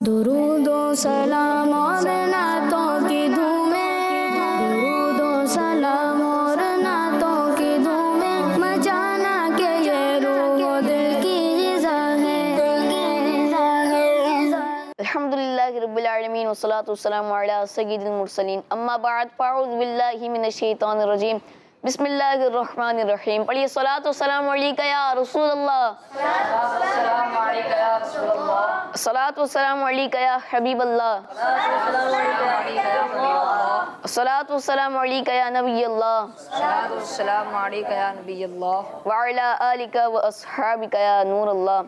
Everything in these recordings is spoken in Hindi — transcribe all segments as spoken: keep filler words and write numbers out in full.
दुरूदो सलाम और नातों की धूमें, दुरूदो सलाम और नातों की धूमें, मचाना के ये रूह दिल की ग़िज़ा है। अल्हम्दुलिल्लाहि रब्बिल आलमीन वस्सलातु वस्सलामु अला सय्यिदिल मुरसलीन, अम्मा बअद, फ़अऊज़ु बिल्लाहि मिनश शैतानिर रजीम, बिस्मिल्लाहिर रहमानिर रहीम। पढ़िए सलातो सलाम अलैका या रसूलल्लाह, सलातो सलाम अलैका या हबीबल्लाह, सलातो सलाम अलैका या नबीयल्लाह, व अला आलिका व अस्हाबिका या नूरल्लाह।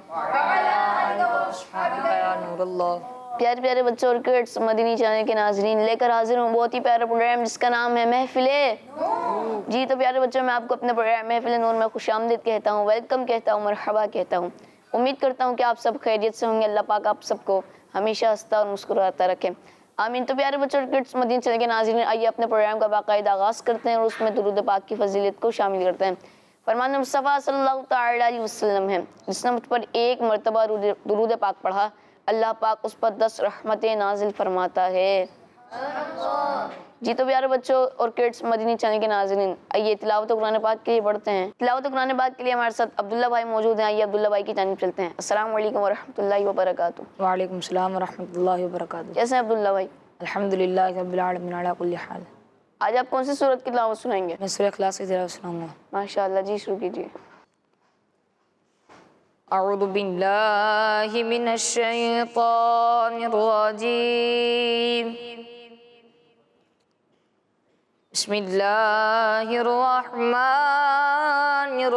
प्यारे प्यारे बच्चों और किड्स, मदनी चैनल के नाज़रीन, लेकर हाजिर हूँ बहुत ही प्यारा प्रोग्राम जिसका नाम है महफिले। जी तो प्यारे बच्चों, मैं आपको अपने प्रोग्राम महफिल नूर में खुशामदीद कहता हूँ, वेलकम कहता हूँ, मरहबा कहता हूँ। उम्मीद करता हूँ कि आप सब खैरियत से होंगे। अल्लाह पाक आप सबको हमेशा हंसता और मुस्कुराता रखे, आमीन। तो प्यारे बच्चों और किड्स, मदनी चैनल के नाज़रीन, आइए अपने प्रोग्राम का बाकायदा आगाज़ करते हैं और उसमें दुरूद पाक की फजीलत को शामिल करते हैं। फरमान मुस्तफ़ा सल्लल्लाहु तआला अलैहि वसल्लम है, जिसने मुझ पर एक मरतबा दुरूद पाक पढ़ा, अल्लाह पाक उस पर दस रहमतें नाजिल फरमाता है। जी तो प्यारे बच्चों और किड्स, मदनी चैनल के नाज़रीन, आइए तिलावत कुरान पाक के लिए पढ़ते हैं। तिलावत कुरान पाक के लिए हमारे साथ अब्दुल्ला भाई मौजूद हैं। आइए अब्दुल्ला भाई की जानिब चलते हैं। अस्सलाम वालेकुम वरहमतुल्लाहि वबरकातुहू। वालेकुम सलाम वरहमतुल्लाहि वबरकातुहू। कैसे हैं अब्दुल्ला भाई? अल्हम्दुलिल्लाहि रब्बिल आलमीन अला कुल्ली हाल। आज आप कौन सी सूरत की तिलावत सुनाएंगे? मैं सूरह इखलास की तिलावत सुनाऊंगा। माशाअल्लाह, जी शुरू कीजिए। अऊज़ु बिल्लाहि मिनश शैतानिर रजीम, बिस्मिल्लाहिर रहमानिर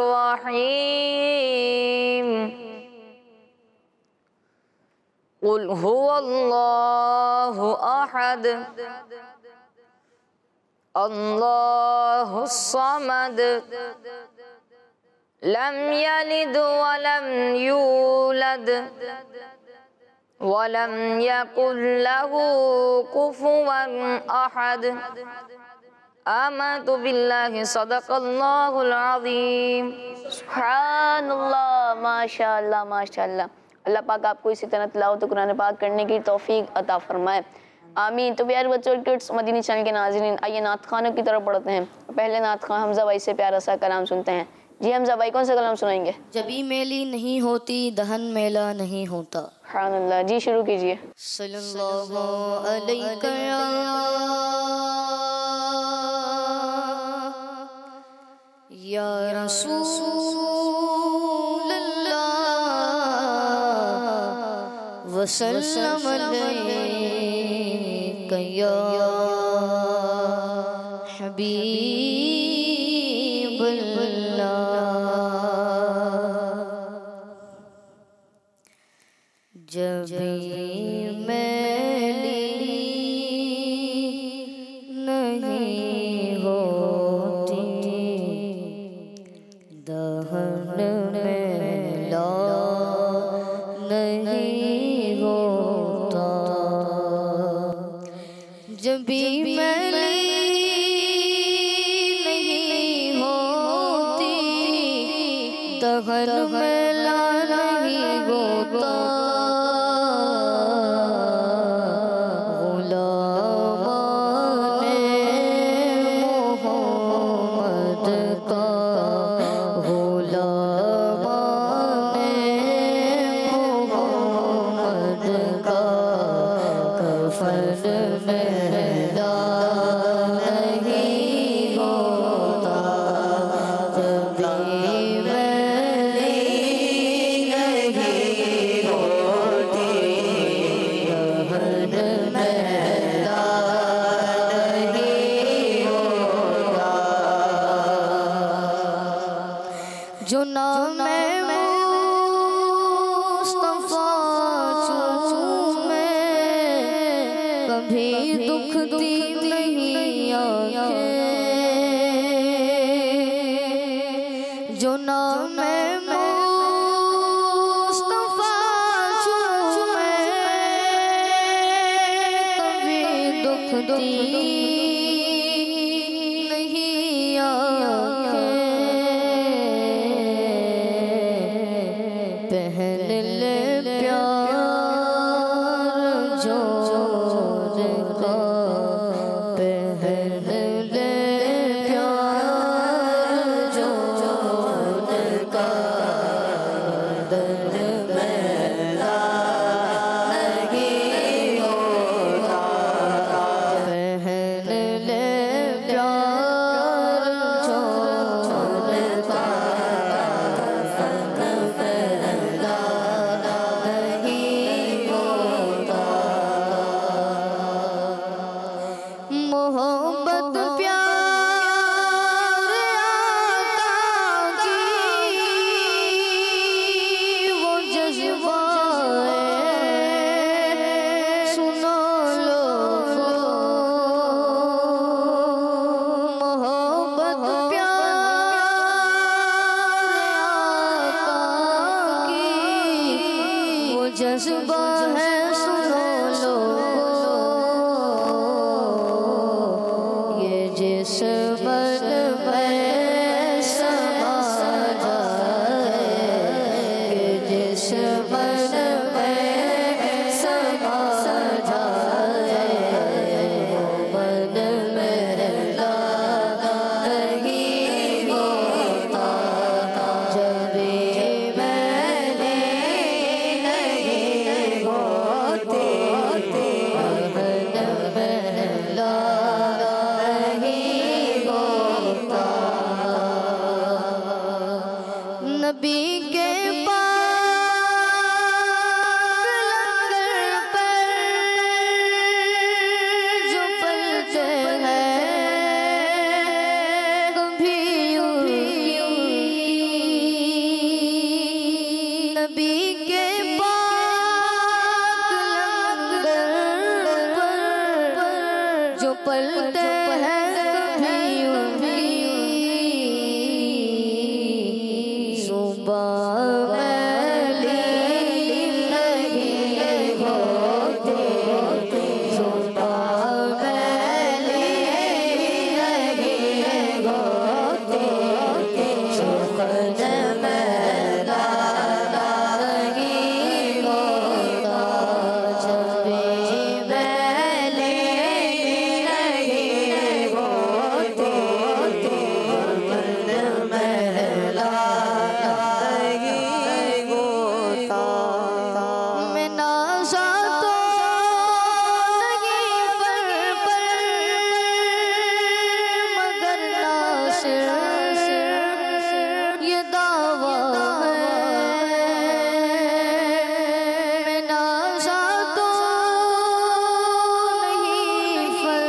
रहीम। कुल हुवल्लाहु अहद, अल्लाहुस समद, लम यलिद वलम यूलद वलम यकुल लहू कुफुवन अहद। आमन्तु बिल्लाहि सदक़ल्लाहुल अज़ीम। सुभानअल्लाह, माशाअल्लाह माशाअल्लाह। अल्लाह पाक आपको इसी तरह तिलावत कुरान पाक करने की तौफीक अता फरमाए, आमीन। तो प्यारे बच्चों और किड्स, मदनी चैनल के नाज़रीन, आइए नात खानों की तरफ बढ़ते हैं। पहले नात खान हमजा भाई से प्यारा सा कलाम सुनते हैं। जी हमजा भाई, कौन सा कलाम सुनाएंगे? जबी मेली नहीं होती दहन मेला नहीं होता। सुभानअल्लाह, जी शुरू कीजिए। सल्लल्लाहु अलैहि या रसूलल्लाह वसल्लम अलैका या हबीबल्लाह। जबी मेली नहीं होती दहन मेला नहीं होता। जबी मेली नहीं होती दहन मेला नहीं होता। जो नाम मुस्तफा चूमे कभी दुख दी नहीं आंखें। जो नाम मुस्तफा चूमे कभी दुख दी नहीं आंखें। पहन ले प्यार पलते हैं कभी उनकी सुबह मैली नहीं होती, सुबह मैली नहीं होती, सुखद मैला नहीं होता, जब भी मैली नहीं होती, सुखद मैला नहीं होता। मैं नाज़ा तो नहीं पर पर मगर नासिर ये दावा है। मैं नाज़ा तो नहीं पर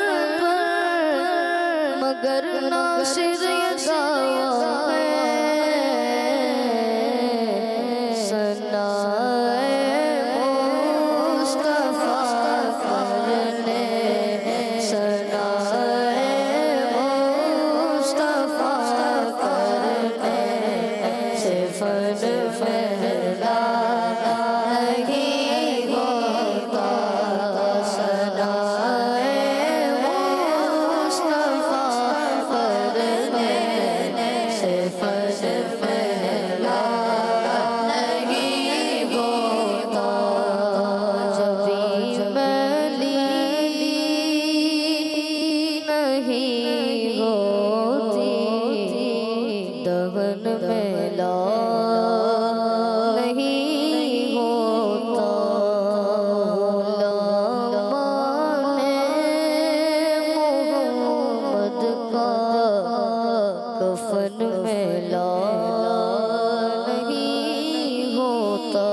पर मगर नासिर ये दावा है। सनाए मुस्तफा करने, सनाए मुस्तफा करने से फन फैला नहीं होता, सनाए मुस्तफा करने से फन फैला नहीं होता, जब भी मैली नहीं होती, दहन मैला नहीं होता। गुलामाने मोहम्मद का कफन मैला नहीं होता।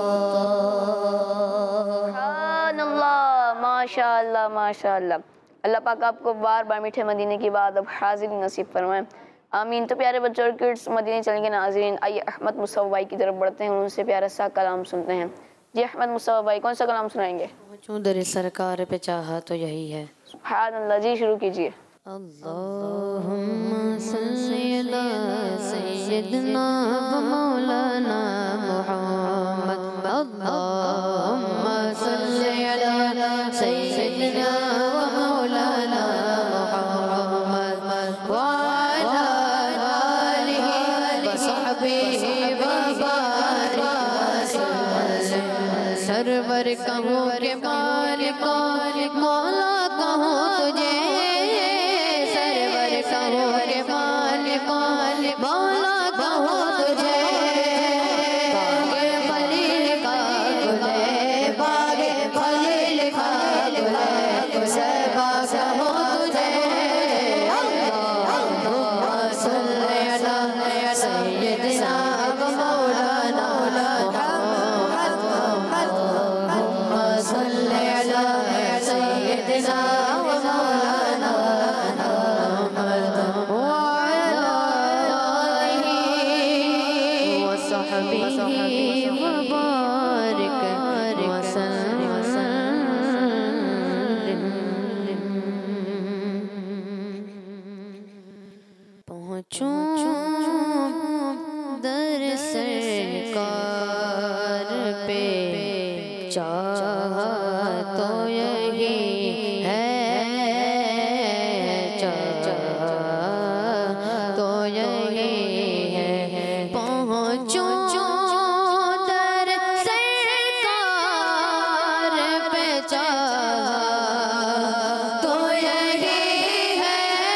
सुभानअल्लाह, माशाअल्लाह माशाअल्लाह। अल्लाह पाक आपको बार बार मीठे मदीने की बात अब हाजिरी नसीब फरमाएं, आमीन। तो प्यारे बच्चों और किड्स, मदीने चलेंगे नाज़रीन, आइए अहमद मुसव्वब भाई की तरफ बढ़ते हैं, उनसे प्यारा सा कलाम सुनते हैं। जी अहमद मुसव्वब भाई, कौन सा कलाम सुनाएंगे? दर सरकार पे चाहा तो यही है। सुभानअल्लाह, जी शुरू कीजिए। अल्लाहुम्मा सल्ली अला सय्यिदना व मौलाना मुहम्मद, अल्लाहुम्मा सल्ली अला सय्यिदना व मौलाना मुहम्मद व अला आलिहि व सहबिहि व बारिक वसल्लम। सरवर कहूँ के मालिक मौला कहूँ तुझे, सरवर कहूँ के मालिक मौला कहूँ तुझे, बागे खलील का गुले, बागे खलील का गुले, सबा कहूँ तुझे। अल्लाहुम्मा सल्ली अला सय्यिदना व मौलाना मुहम्मद, अल्लाहुम्मा सल्ली अला सय्यिदना व मौलाना मुहम्मद व अला आलिहि व सहबिहि व बारिक वसल्लम। पहुँचूं दर सरकार पे चाहा तो यही है, चाहा तो यही है। पहुँचूं दर सरकार पे चाहा तो यही है,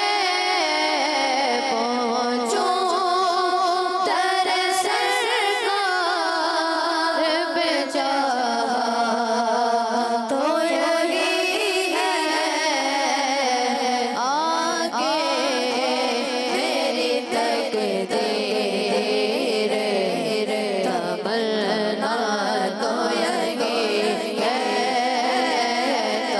पहुँचूं दर सरकार पे चाहा तो यही है। आगे मेरी तकदीर तमन्ना तो यही है,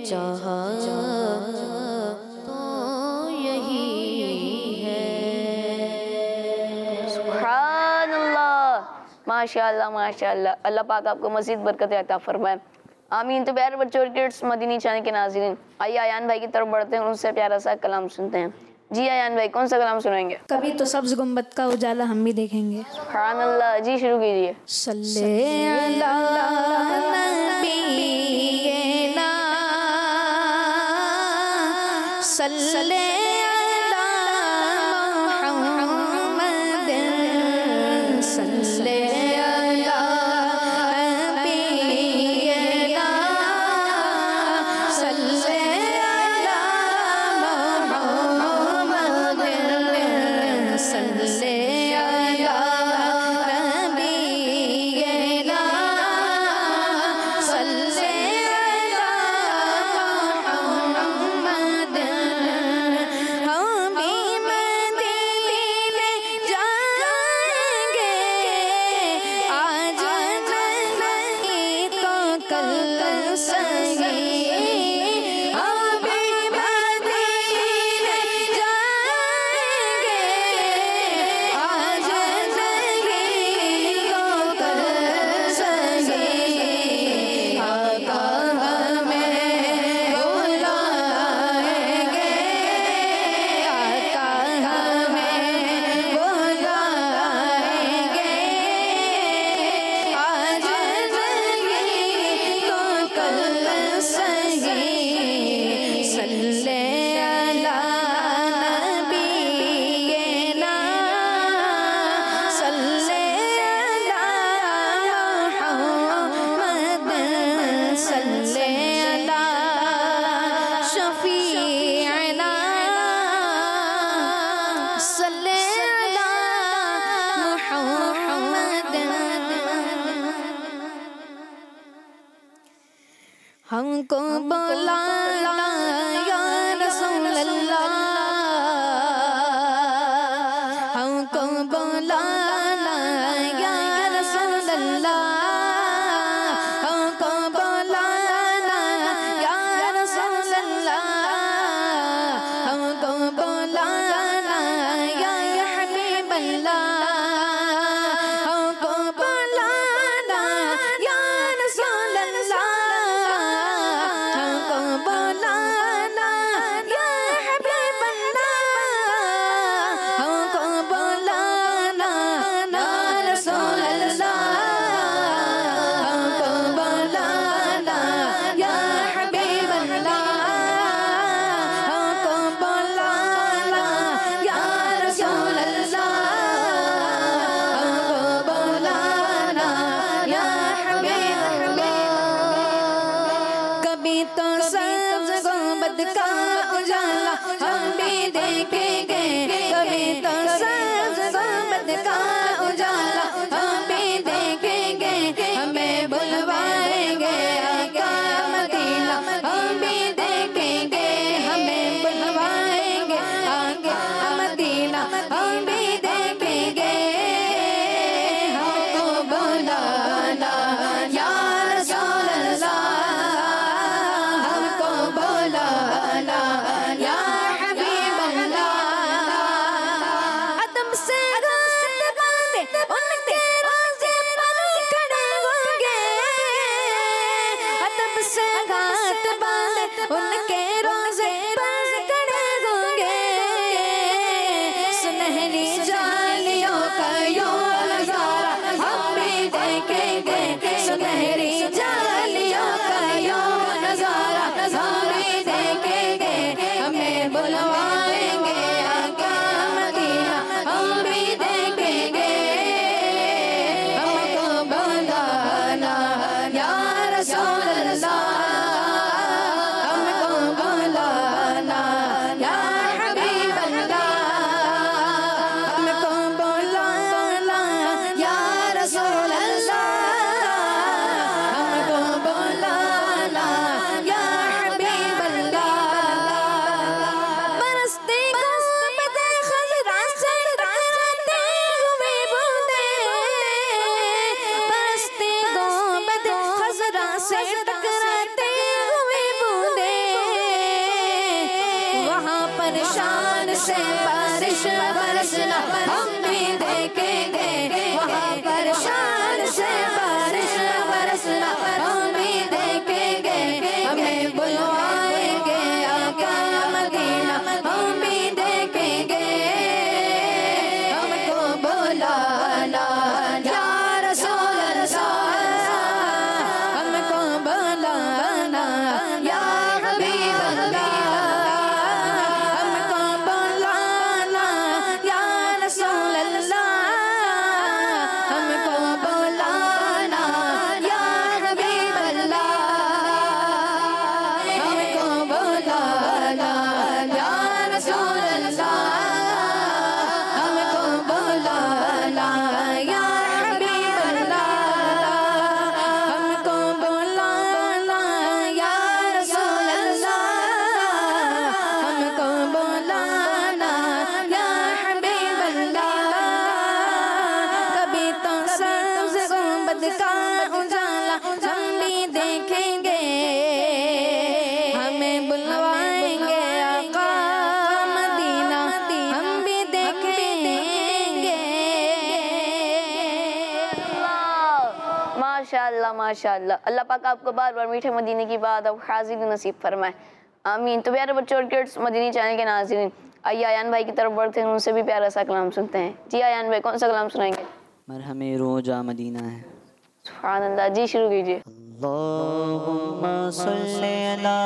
चाहा तो यही है। सुभानअल्लाह, माशाअल्लाह माशाअल्लाह। अल्लाह पाक आपको मज़ीद बरकत अता फरमाए, आमीन। तो प्यारे बच्चों और किड्स मदीनी चैनल के नाज़रीन, आइए आयान भाई की तरफ बढ़ते हैं, उनसे प्यारा सा कलाम सुनते हैं। जी आयान भाई, कौन सा कलाम सुनाएंगे? कभी तो सब्ज गुंबद का उजाला हम भी देखेंगे। सुभानअल्लाह, जी शुरू कीजिए। सल्ले अला नबीना सल्ले अला मुहम्मद सल्ले अला नबीना सल्ले अला मुहम्मद सल्ले अला नबीना सल्ले अला मुहम्मद। हम भी मदीने जाएंगे, आज नहीं तो कल सही। हम भी मदीने जाएंगे, आज नहीं तो कल सही। आका हमें बुलाएंगे, आका हमें बुलाएंगे, आज नहीं तो कल सही। सल्ले अला नबीना सल्ले अला मुहम्मद सल्ले अला शफीअना सल्ले अला मुहम्मद। हमको बुलाना या रसूल अल्लाह, हमको बुलाना या रसूल अल्लाह, हमको बुलाना या रसूल अल्लाह, हमको बुलाना या हबीब अल्लाह, हमको बुलाना या रसूल अल्लाह, हमको बुलाना या हबीब अल्लाह, हमको बुलाना या रसूल अल्लाह, हमको बुलाना या हबीब अल्लाह, हमको बुलाना या रसूल अल्लाह, हमको बुलाना या हबीब अल्लाह। कभी तो सब्ज गुंबद का उजाला हम भी देखेंगे, कभी तो सब्ज गुंबद का उजाला हम भी देखेंगे। हमें बुलवाएंगे आका मदीना हम भी देखेंगे, हमें बुलवाएंगे आका मदीना हम भी देखेंगे। हमको बुलाना या रसूल अल्लाह, हमको बुलाना या हबीब अल्लाह। अदब से हाथ बांधे उनके रोज़े पर खड़े होंगे, अदब से हाथ बांधे उनके रोज़े पर खड़े होंगे। सुनहरी जालियों का यूं नज़ारा हम भी देखेंगे, सुनहरी जालियों का यूं नज़ारा हम भी देखेंगे। हमें बुलवाएंगे आका मदीना हम भी देखेंगे, हमको बुलाना या रसूल अल्लाह, हमको से बारिश बरसना हम भी देखेंगे, वहाँ पर शान से बारिश बरसना हम भी देखेंगे। हमें बुलवाएंगे आका मदीना हम भी देखेंगे। हमको बुलाना या रसूल अल्लाह, हमको बुलाना या हबीब अल्लाह, हमको बुलाना या रसूल अल्लाह, हमको बुलाना या हबीब अल्लाह, हमको बुलाना या रसूल अल्लाह, हमको बुलाना या हबीब अल्लाह, हमको बुलाना या रसूल अल्लाह, हमको बुलाना या हबीब अल्लाह। कभी तो सब्ज़ गुंबद का उजाला हम भी देखेंगे, हमें बुलवाएंगे आका मदीना हम भी देखेंगे। माशाअल्लाह माशाअल्लाह। अल्लाह पाक आपको बार बार मीठे मदीने की बात अब हाजिर नसीब फरमाए, आमीन। तो प्यारे बच्चों और किड्स, मदीनी चैनल के नाज़रीन, आइए आयान भाई की तरफ बढ़ते हैं, उनसे भी प्यारा सा कलाम सुनते हैं। जी आयान भाई, कौन सा कलाम सुनाएंगे? मरहमे रोजा मदीना है। सुभान अल्लाह, जी शुरू कीजिए। अल्लाहुम्मा सल्ली अला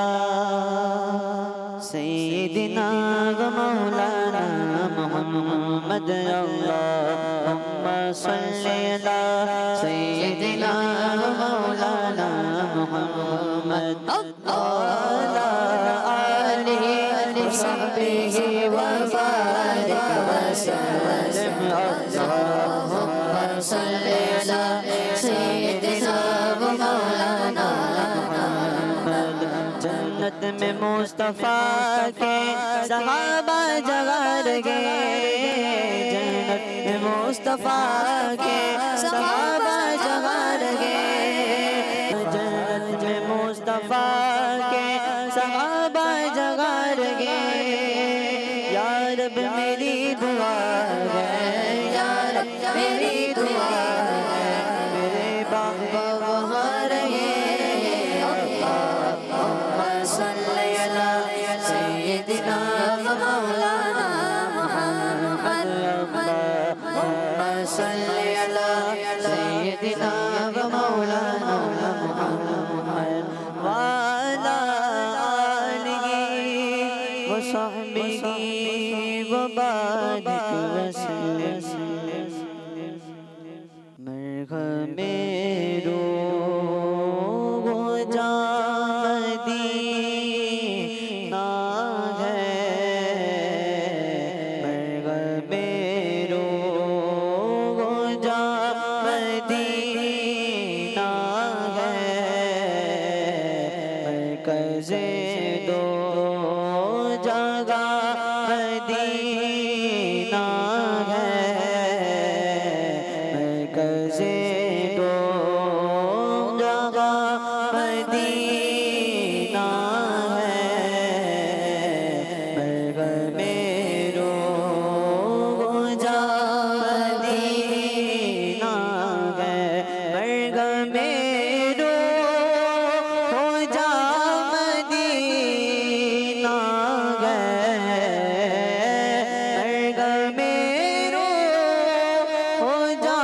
सय्यिदिना व मौलाना मुहम्मद। अल्लाहुम्मा सल्ली अला सय्यिदिना व मौलाना मुहम्मद अला आलिहि व सहबिहि व बारिक व सल्लिम। अल्लाहुम्मा सल्ली अला सय्यिदिना व मौलाना मुहम्मद। जन्नत में मुस्तफा के सहाबा जगार गए, जन्नत में मुस्तफा के सहाबा जगार गए, जन्नत में मुस्तफा के सहाबा जगार गए। या रब मेरी दुआ है, या रब मेरी दुआ है, मेरे बाबा वहाँ रहे। अल्लाहुम्मा सल्ली अला सय्यिदिना व मौलाना मुहम्मद। अल्लाहुम्मा सल्ली अला सय्यिदिना व मौलाना मुहम्मद व अला आलिहि व सहबिहि व बारिक व सल्लिम। मरहमे रोजा मदीना है, मरहमे रोजा मदीना है, मरकज़े दो जगह मदीना है, मरकज़े दो जगह मदीना है, मरहमे रोजा मदीना है, मरहमे रोजा मदीना है, मरहमे रोजा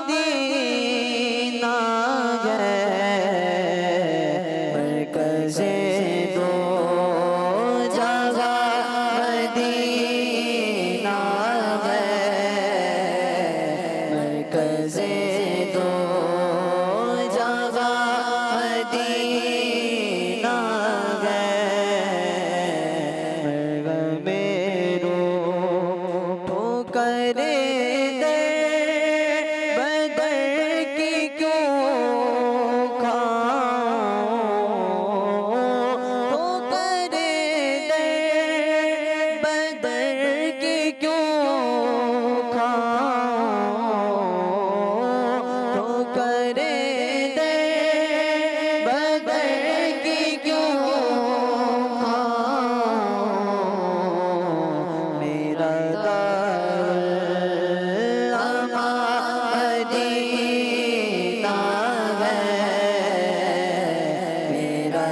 मदीना है, मरकज़े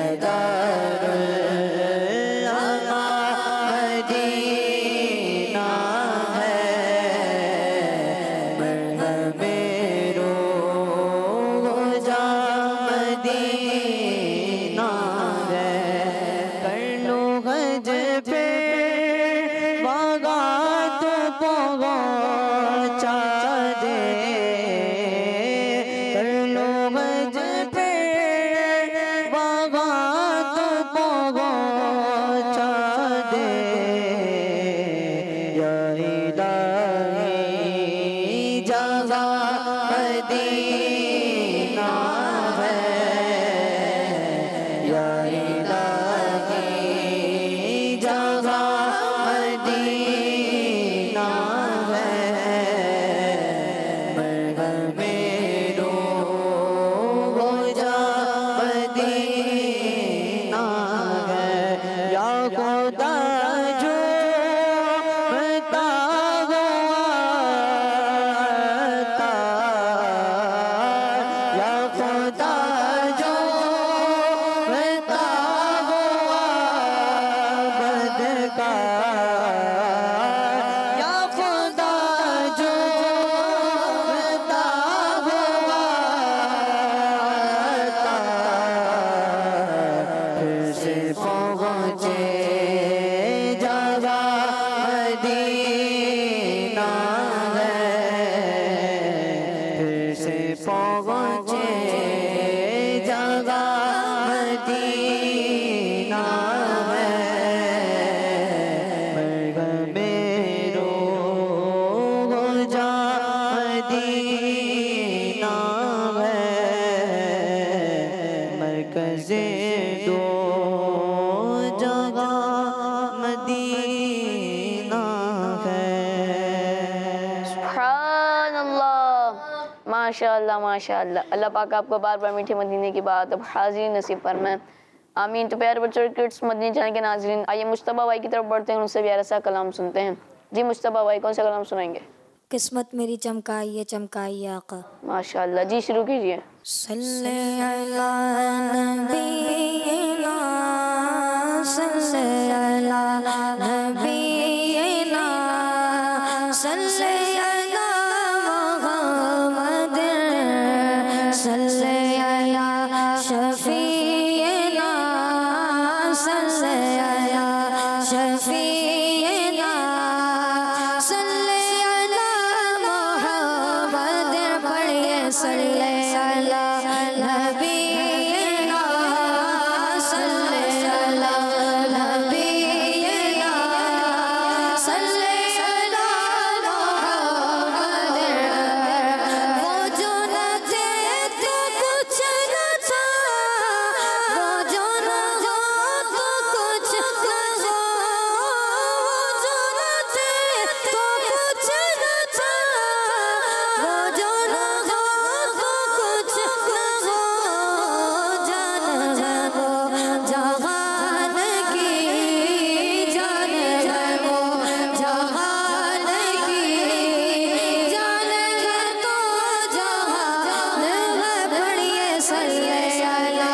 माशाअल्लाह माशाअल्लाह। अल्लाह पाक आपको बार बार मीठे मदीने की बात अब हाजिर नसीब फरमाए, आमीन। तो प्यारे बच्चों, किड्स मदीने चैनल के नाज़रीन, आइए मुश्तबा भाई की तरफ बढ़ते हैं, उनसे प्यारा सा कलाम सुनते हैं। जी मुश्तबा भाई, कौन सा कलाम सुनाएंगे? किस्मत मेरी चमकाई है चमकाई है आका। माशाअल्लाह, जी शुरू कीजिए। सल्ले अला नबीना सल्ले अला नबीना सल्ले अला मुहम्मद सल्ले अला शफीना सल्ले अला शफीना सल्ले अला मुहम्मद पढ़िए सल्ले अला नबीना सल्ले अला नबीना सल्ले अला मुहम्मद। वो जो न थे तो कुछ न था, वो जो न हो तो कुछ न हो, वो जो न थे तो कुछ न था, वो जो न हो तो कुछ न हो। जान है वो जहान की, जान है वो जहान की, जान है तो जहान है। पढ़िए सल्ले अला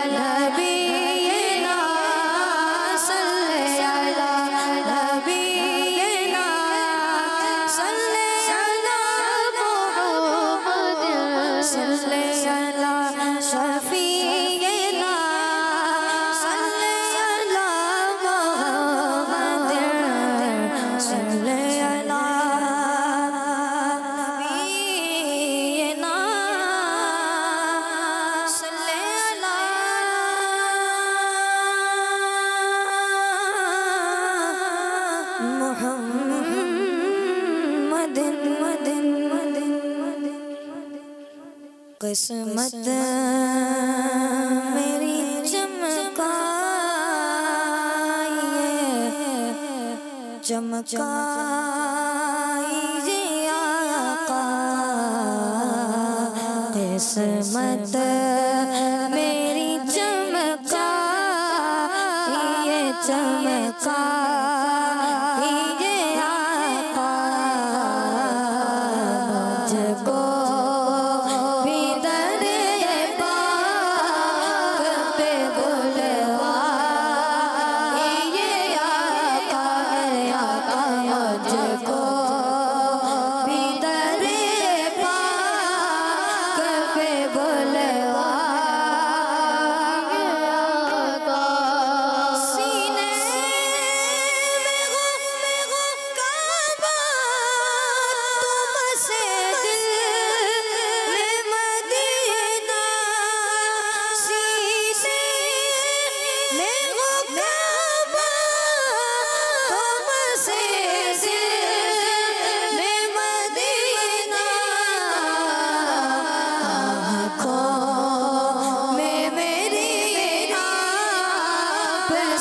नबीना सल्ले अला नबीना सल्ले अला मुहम्मद सल्ले अला शफीना सल्ले अला मुहम्मद सल्ले अला नबीना सल्ले अला मुहम्मद मदन मदन किस्मत मेरी चमकाई है चमकाई जे आका। किस्मत मेरी चमकाई है चमकाई जे आका। मुझको भी दरे पाक पे बुला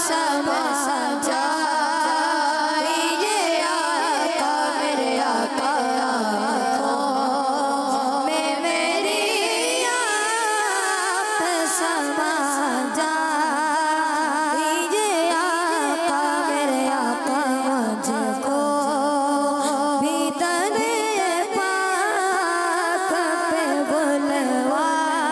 समा जाइए आका मेरे आका आँखों में मेरी आप समा जाइए आका मेरे आका मुझको भीतर पाक पे बुलवा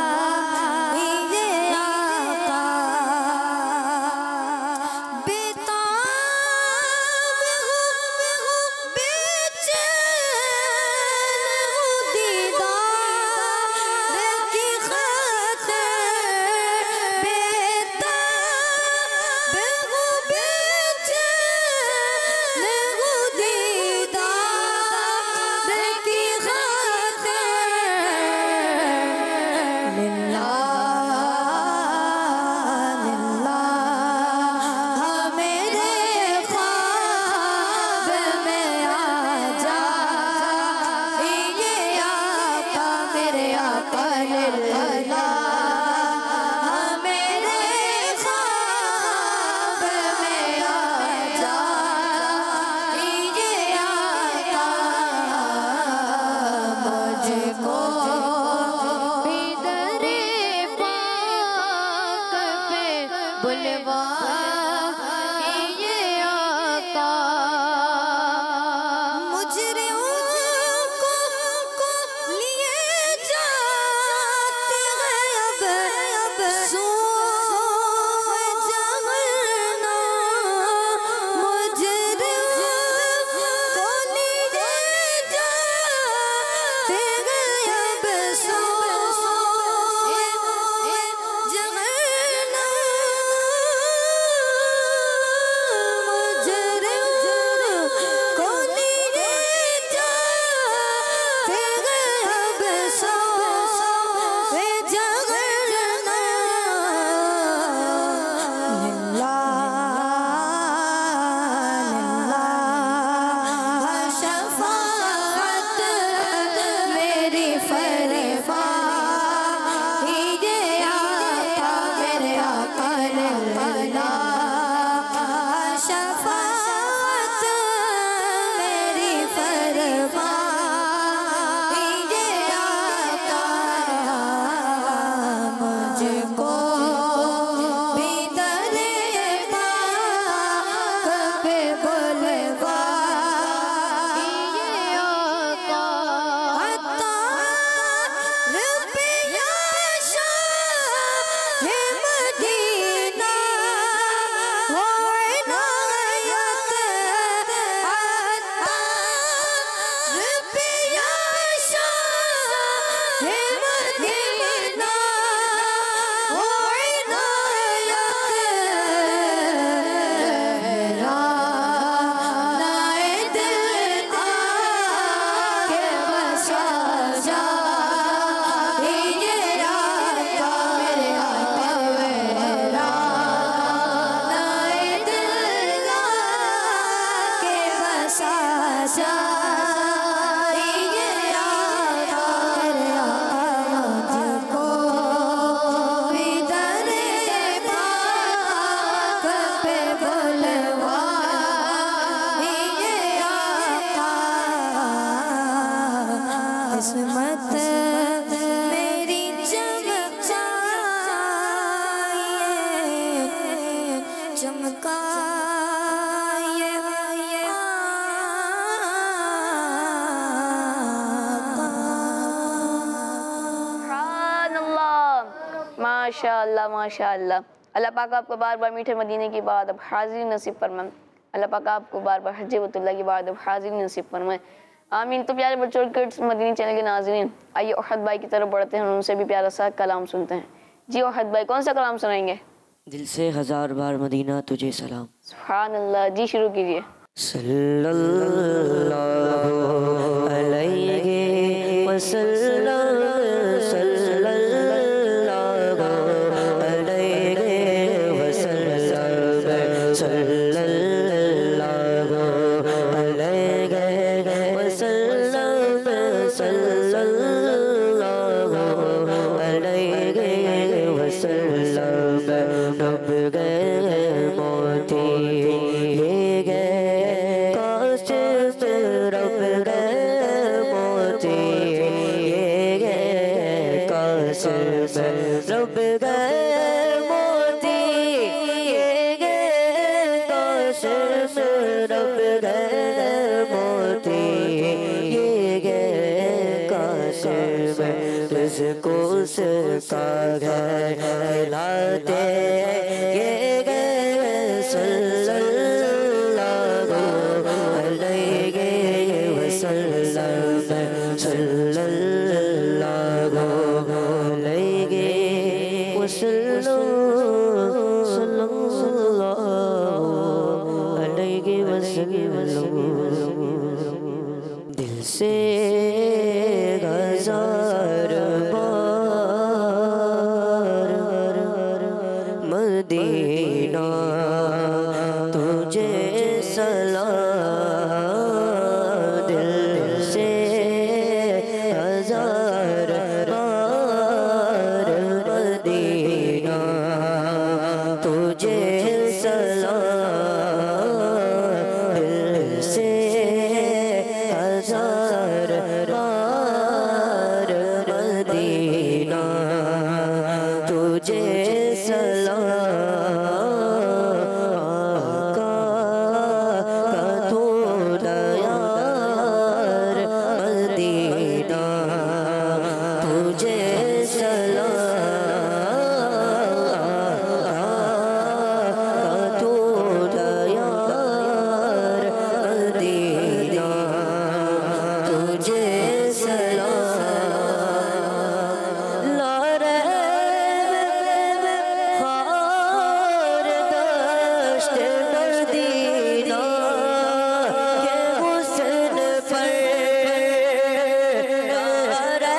माशाअल्लाह माशाअल्लाह। अल्लाह पाक आपको बार बार मीठे मदीने की बात अब हाजिर नसीब फरमाए। अल्लाह पाक आपको बार बार हज बैतुल्लाह की बात अब हाजिर नसीब फरमाए। आमीन। तो प्यारे बच्चों किड्स मदीनी चैनल के नाज़रीन, आइए ओहद भाई की तरफ बढ़ते हैं और उनसे भी प्यारा सा कलाम सुनते हैं। जी ओहद भाई, कौन सा कलाम सुनाएंगे? दिल से हजार बार मदीना तुझे सलाम। सुभान अल्लाह। जी शुरू कीजिए। सल्लल्लाहु अलैहि वसल्लम सल्लल्लाहु अलैहि वसल्लम सल्लल्लाहु अलैहि वसल्लम सल्लल्लाहु अलैहि वसल्लम। रब गए कासिम रब गए मोती ये गए कासिम रिज़्क़ो उसका है खिलाते ये गए सल्लल्लाहु अलैहि वसल्लम सल्लल्लाहु अलैहि वसल्लम सल्लल्लाहु अलैहि वसल्लम दिल से हजार बार मदीना तुझे सलाम दिल से हजार बार मदीना तुझे सलाम दिल से हजार बार मदीना तुझे सलाम आका का तू दयार मदीना तुझे सलाम आका तू दयार मदीना तुझे सलाम लारे हार दश्त मदीना के हुस्न पर लारे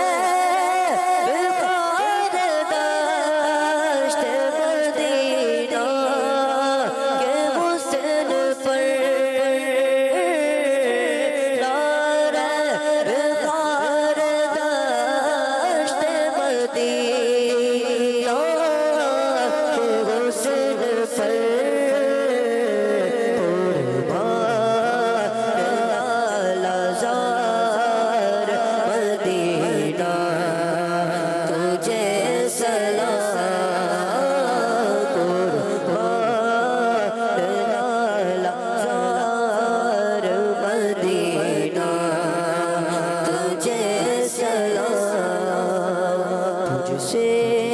हार दश्त मदीना के हुस्न पर लारे हार दश्त मदीना के हुस्न पर कुर्बान लाज़ार मदीना तुझे सलाम कुर्बान लाज़ार मदीना तुझे सलाम तुझसे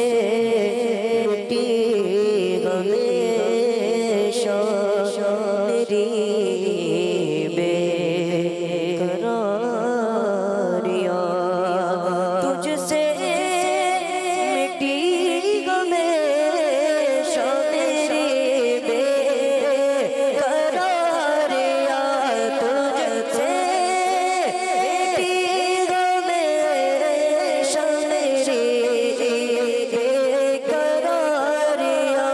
मिटी हमेशा मेरी बेकरारियाँ तुझसे मिटी हमेशा मेरी बेकरारियाँ तुझसे मिटी हमेशा मेरी बेकरारियाँ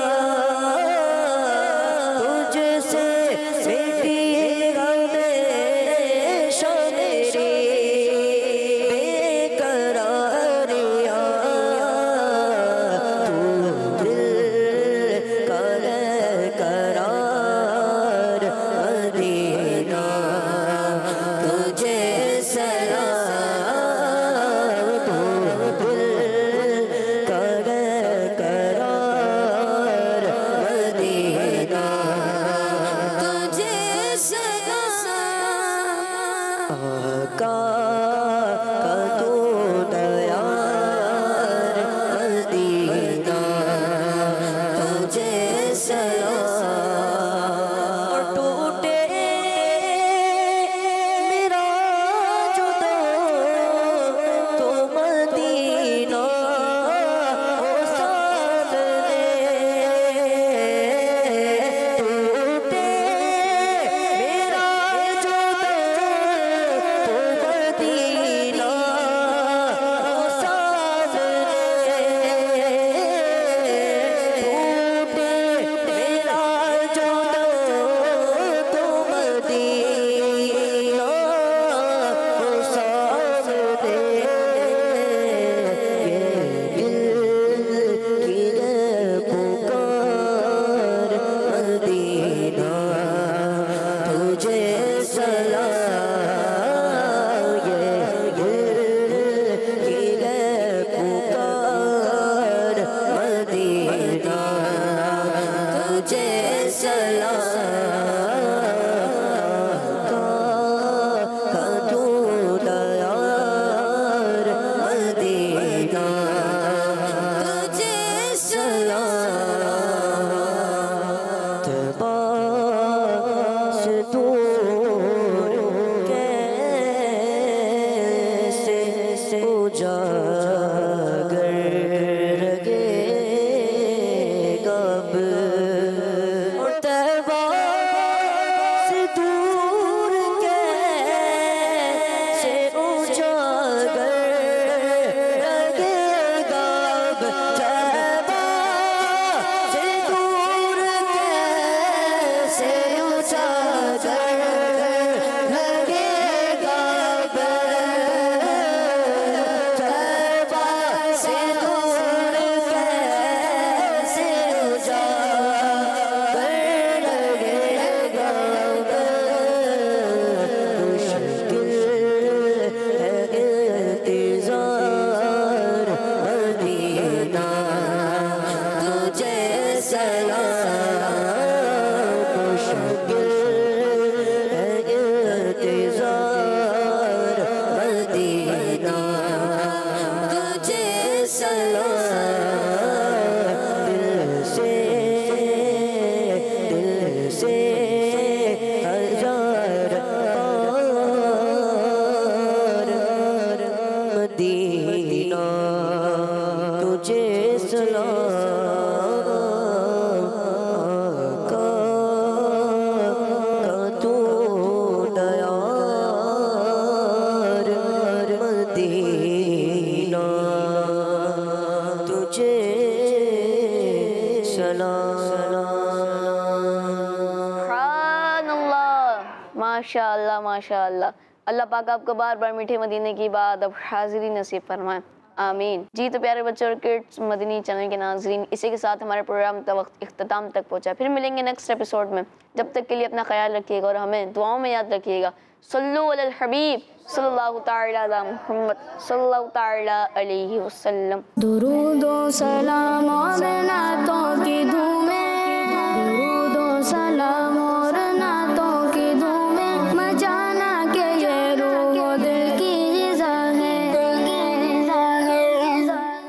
तुझसे मिटी हमेशा मेरी बेकरारियाँ तू दिल का है करार मदीना तुझे सलाम तू दिल का है करार मदीना तुझे सलाम आका का तू दयार मदीना तुझे सलाम टूटे मेरा जुदा तो मदीना ओ सामने टूटे मेरा जुदा तो मदीना ओ सामने टूटे मेरा जुदा तो मदीना ओ सामने ये दिल की है पुकार मदीना तुझे सलाम ये दिल की है पुकार मदीना तुझे माशाअल्लाह माशाअल्लाह। अल्लाह पाक आपको बार बार मीठे मदीने की बात अब हाजिरी नसीब फरमाए, आमीन। जी तो प्यारे बच्चों और किड्स मदनी चैनल के नाज़रीन, इसी के साथ हमारे प्रोग्राम का वक्त इख्तिताम तक पहुंचा। फिर मिलेंगे नेक्स्ट एपिसोड में। जब तक के लिए अपना ख्याल रखिएगा और हमें दुआओं में याद रखिएगा। सल्लु अलल हबीब सल्लल्लाहु तआला अला मुहम्मद सल्लल्लाहु तआला अलैहि वसल्लम। दुरूद व सलाम और